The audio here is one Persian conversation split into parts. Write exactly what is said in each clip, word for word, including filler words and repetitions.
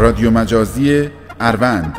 رادیو مجازی اروند.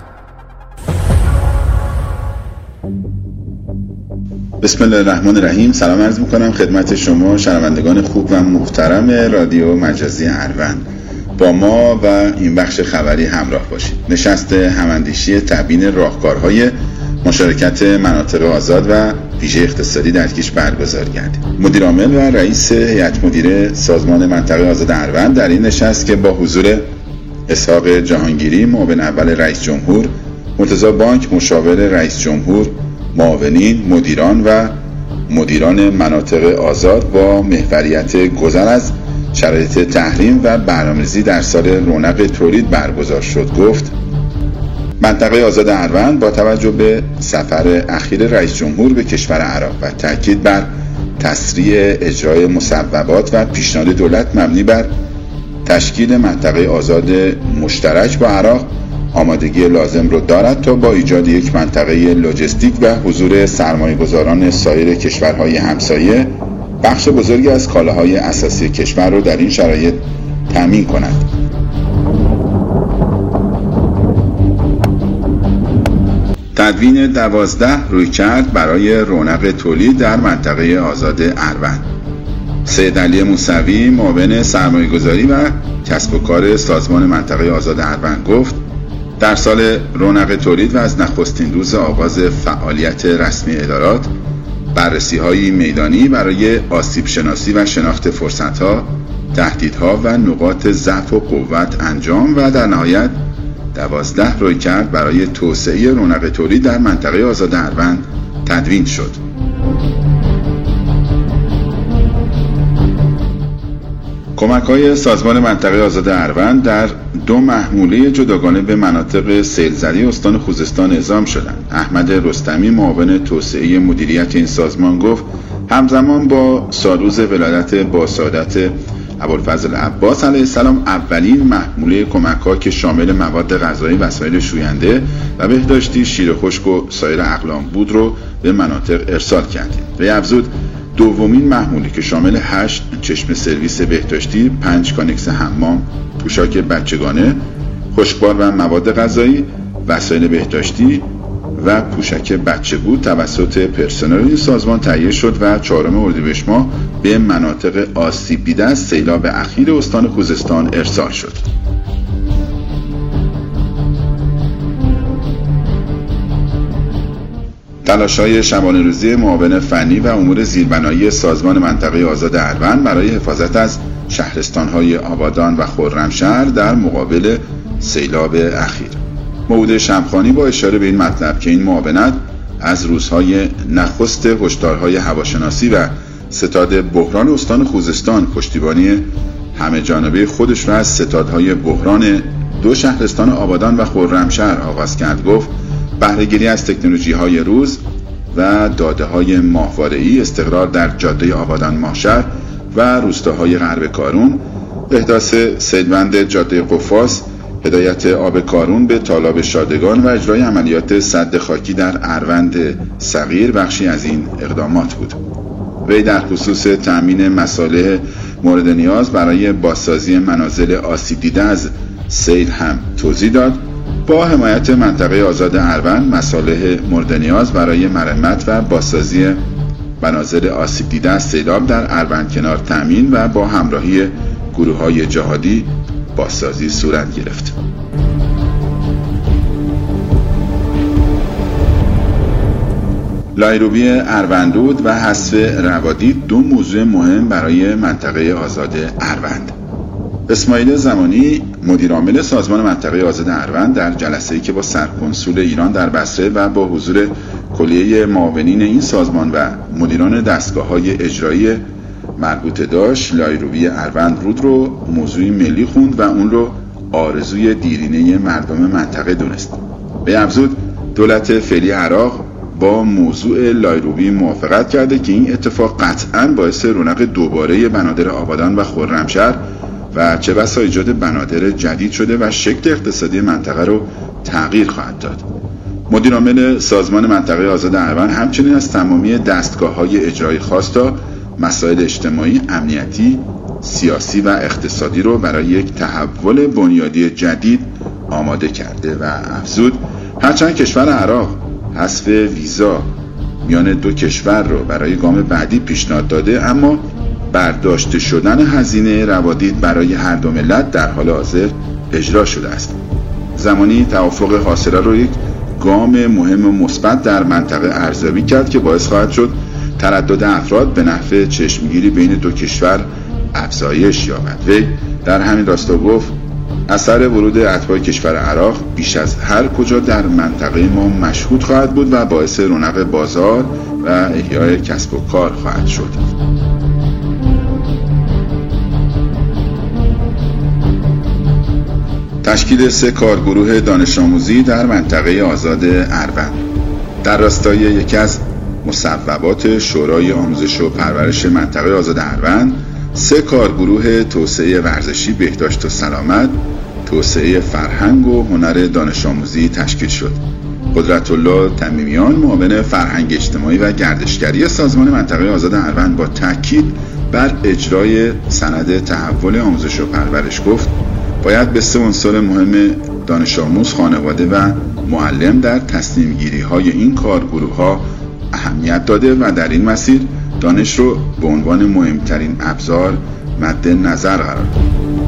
بسم الله الرحمن الرحیم. سلام عرض میکنم خدمت شما شنوندگان خوب و محترم رادیو مجازی اروند. با ما و این بخش خبری همراه باشید. نشست هماندیشی تبیین راهکارهای مشارکت مناطق آزاد و ویژه اقتصادی در کیش برگزار گردید. مدیر عامل و رئیس هیئت مدیره سازمان منطقه آزاد اروند در این نشست که با حضور اسحاق جهانگیری معاون اول رئیس جمهور، مرتضی بانک مشاور رئیس جمهور، معاونین، مدیران و مدیران مناطق آزاد با محوریت گذر از شرایط تحریم و برنامه‌ریزی در سال رونق تولید برگزار شد. گفت منطقه آزاد اروند با توجه به سفر اخیر رئیس جمهور به کشور عراق و تاکید بر تسریع اجرای مصوبات و پیشنهاد دولت مبنی بر تشکیل منطقه آزاد مشترک با عراق آمادگی لازم رو دارد تا با ایجاد یک منطقه لوجستیک و حضور سرمایه‌گذاران سایر کشورهای همسایه بخش بزرگی از کالاهای اساسی کشور رو در این شرایط تامین کند. تدوین دوازده رویکرد برای رونق تولید در منطقه آزاد اروند. سید علی موسوی معاون سرمایه‌گذاری و کسب و کار سازمان منطقه آزاد اروند گفت در سال رونق تولید و از نخستین روز آغاز فعالیت رسمی ادارات بررسی‌های میدانی برای آسیب شناسی و شناخت فرصت‌ها، تهدیدها و نقاط ضعف و قوت انجام و در نهایت دوازده رویکرد برای توسعه رونق تولید در منطقه آزاد اروند تدوین شد. کمک‌های سازمان منطقه آزاد اروند در دو محموله جداگانه به مناطق سیلزده استان خوزستان اعزام شدند. احمد رستمی معاون توسعه مدیریت این سازمان گفت همزمان با سالروز ولادت با سعادت ابوالفضل عباس علیه السلام اولین محموله کمک‌ها که شامل مواد غذایی، وسایل شوینده و بهداشتی، شیر خشک و سایر اقلام بود رو به مناطق ارسال کردیم. وی افزود دومین محموله که شامل هشت چشم سرویس بهداشتی، پنج کانکس حمام، پوشاک بچگانه، خشکبار و مواد غذایی، وسایل بهداشتی و پوشک بچه بود توسط پرسنل سازمان تهیه شد و چهارم اردیبهشت ماه به مناطق آسیب دیده از سیلاب اخیر استان خوزستان ارسال شد. تلاش‌های شبانه روزی معاون فنی و امور زیربنایی سازمان منطقه آزاد اروند برای حفاظت از شهرستان‌های آبادان و خرمشهر در مقابل سیلاب اخیر. موعود شمخانی با اشاره به این مطلب که این معاونت از روزهای نخست هشدارهای هواشناسی و ستاد بحران استان خوزستان پشتیبانی همه جانبه خودش را از ستادهای بحران دو شهرستان آبادان و خرمشهر آغاز کرد. گفت بهره‌گیری از تکنولوژی‌های روز و داده‌های ماهواره‌ای، استقرار در جاده آبادان ماهشهر و روستاهای غرب کارون، احداث سیلبند جاده قفاس، هدایت آب کارون به تالاب شادگان و اجرای عملیات سد خاکی در اروند صغیر بخشی از این اقدامات بود. وی در خصوص تأمین مصالح مورد نیاز برای بازسازی منازل آسیب دیده از سیل هم توضیح داد. با حمایت منطقه آزاد اروند مصالح مورد نیاز برای مرمت و بازسازی منازل آسیب دیده از سیلاب در اروند کنار تأمین و با همراهی گروه‌های جهادی بازسازی صورت گرفت. لایروبی اروندود و حذف روادید دو موضوع مهم برای منطقه آزاد اروند. اسماعیل زمانی مدیر عامل سازمان منطقه آزاد اروند در جلسه‌ای که با سرکنسول ایران در بصره و با حضور کلیه معاونین این سازمان و مدیران دستگاه‌های اجرایی مربوطه داشت، لایروبی اروند رود رو موضوعی ملی خوند و اون رو آرزوی دیرینه مردم منطقه دونست. به افزود دولت فعلی عراق با موضوع لایروبی موافقت کرده که این اتفاق قطعاً باعث رونق دوباره بنادر آبادان و خرمشهر و چه بسا ایجاد بنادر جدید شده و شکل اقتصادی منطقه رو تغییر خواهد داد. مدیر عامل سازمان منطقه آزاد اروند همچنین از تمامی دستگاه‌های اجرایی خواست تا مسائل اجتماعی، امنیتی، سیاسی و اقتصادی رو برای یک تحول بنیادی جدید آماده کرده و افزود هرچند کشور عراق حذف ویزا میان دو کشور رو برای گام بعدی پیشنهاد داده، اما برداشته شدن هزینه روادید برای هر دو ملت در حال حاضر اجرا شده است. زمانی توافق حاصله رو یک گام مهم و مثبت در منطقه ارزیابی کرد که باعث خواهد شد تردد افراد به نحو چشمگیری بین دو کشور افزایش یابد. وی در همین راستا گفت اثر ورود اتباع کشور عراق بیش از هر کجا در منطقه ما مشهود خواهد بود و باعث رونق بازار و احیای کسب و کار خواهد شد. تشکیل سه کارگروه دانش آموزی در منطقه آزاد اروند. در راستای یکی از مصوبات شورای آموزش و پرورش منطقه آزاد اروند، سه کارگروه توسعه ورزشی، بهداشت و سلامت، توسعه فرهنگ و هنر دانش آموزی تشکیل شد. قدرت الله تمیمیان، معاون فرهنگ اجتماعی و گردشگری سازمان منطقه آزاد اروند، با تاکید بر اجرای سند تحول آموزش و پرورش گفت باید به سه عنصر مهم دانش آموز، خانواده و معلم در تصمیم گیری های این کارگروه ها اهمیت داده و در این مسیر دانش رو به عنوان مهمترین ابزار مد نظر قرار داد.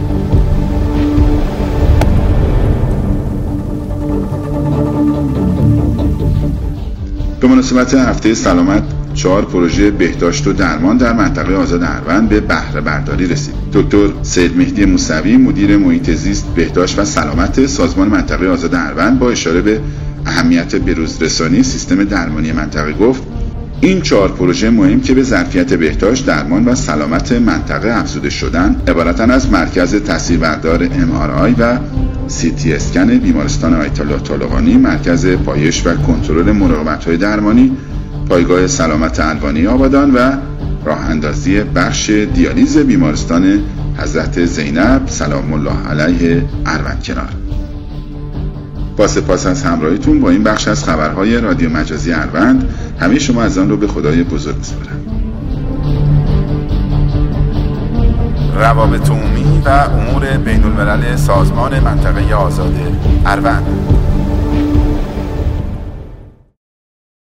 به مناسبت هفته سلامت، چهار پروژه بهداشت و درمان در منطقه آزاد اروند به بهره برداری رسید. دکتر سید مهدی موسوی، مدیر محیط زیست، بهداشت و سلامت سازمان منطقه آزاد اروند، با اشاره به اهمیت بروزرسانی سیستم درمانی منطقه گفت این چهار پروژه مهم که به ظرفیت بهداشت، درمان و سلامت منطقه افزوده شدن، عبارتند از مرکز تاثیربردار ام آر آی و سی تی اسکن بیمارستان آیت الله طالقانی، مرکز پایش و کنترل مراقبت‌های درمانی، پایگاه سلامت الوانی آبادان و راه اندازی بخش دیالیز بیمارستان حضرت زینب سلام الله علیه اروندکنار. با سپاس از همراهیتون با این بخش از خبرهای رادیو مجازی اروند، همه شما از آن رو به خدای بزرگ می‌سپارم. روابط عمومی و امور بین الملل سازمان منطقه آزاد اروند.